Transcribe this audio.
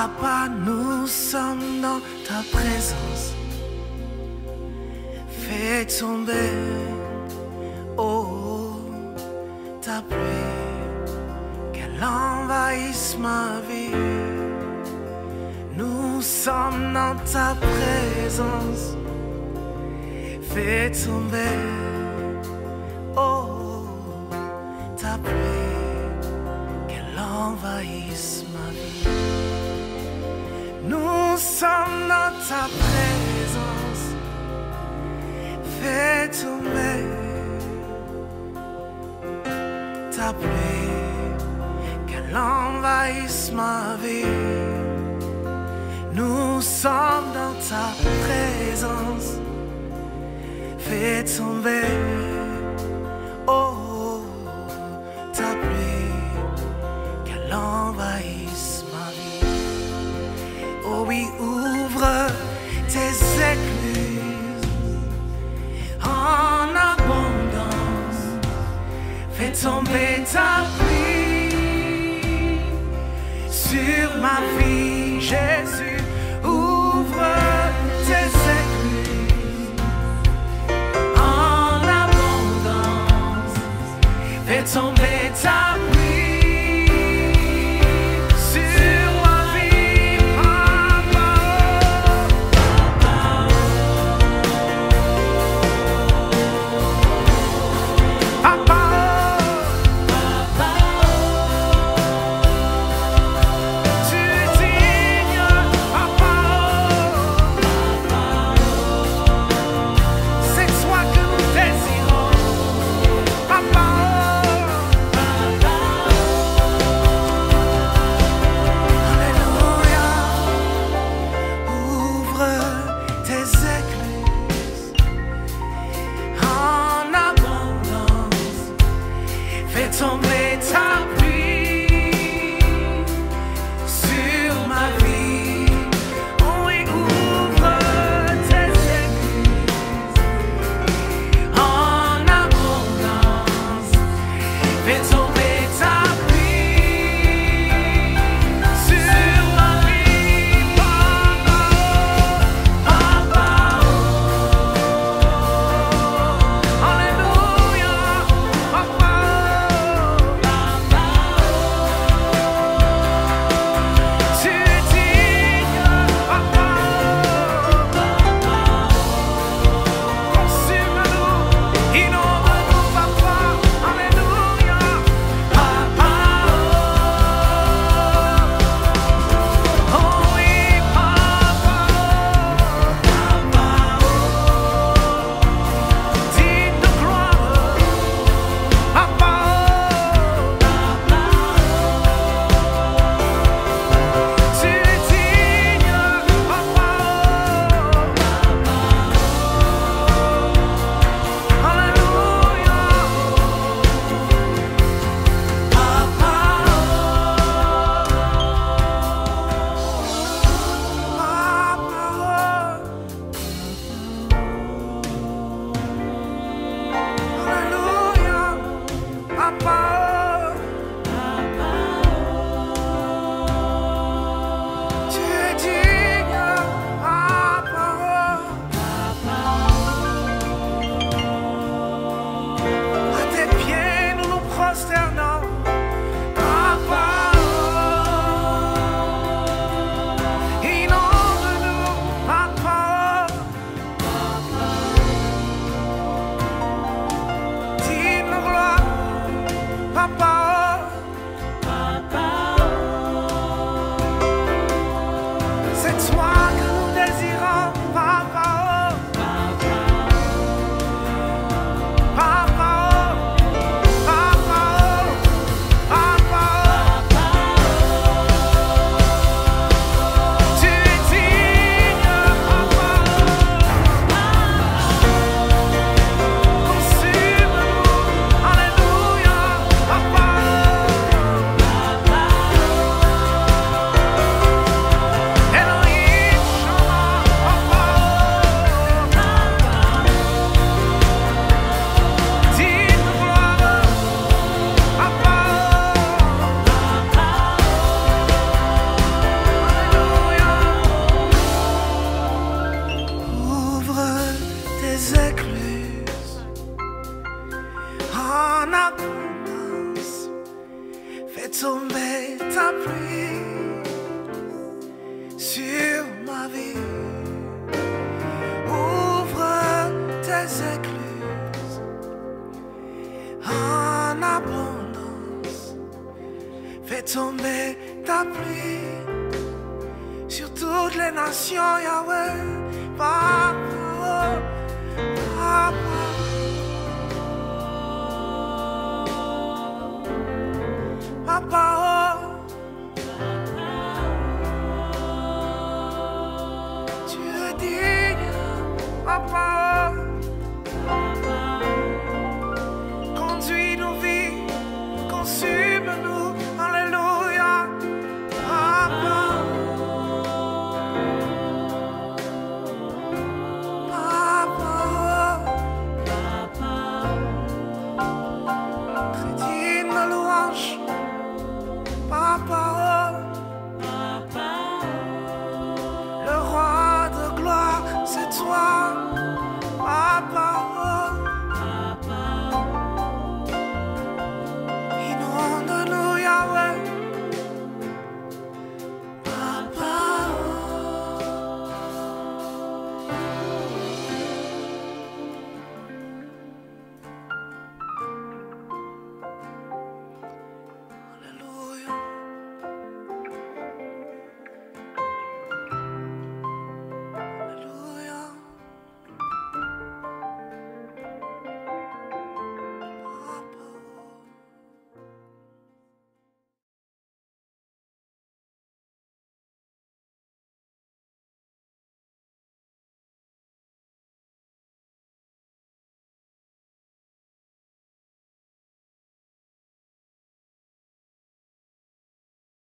Papa, nous sommes dans ta présence. Fais tomber, oh, ta pluie, qu'elle envahisse ma vie. Nous sommes dans ta présence. Fais tomber, oh, ta pluie, qu'elle envahisse ma vie. Nous sommes dans ta présence. Fais tomber ta pluie, qu'elle envahisse ma vie. Nous sommes dans ta présence. Fais tomber, oh, ta pluie, qu'elle envahisse ma vie. Oh oui, ouvre tes écluses en abondance. Fais tomber ta pluie sur ma vie, Jésus. Ouvre tes écluses en abondance. Fais tomber ta pluie sur ma vie, Papa. Papa, tu dis sur ma vie. Ouvre tes écluses en abondance. Fais tomber ta pluie sur toutes les nations, Yahweh. Papa, Papa. Papa, tu es digne, Papa.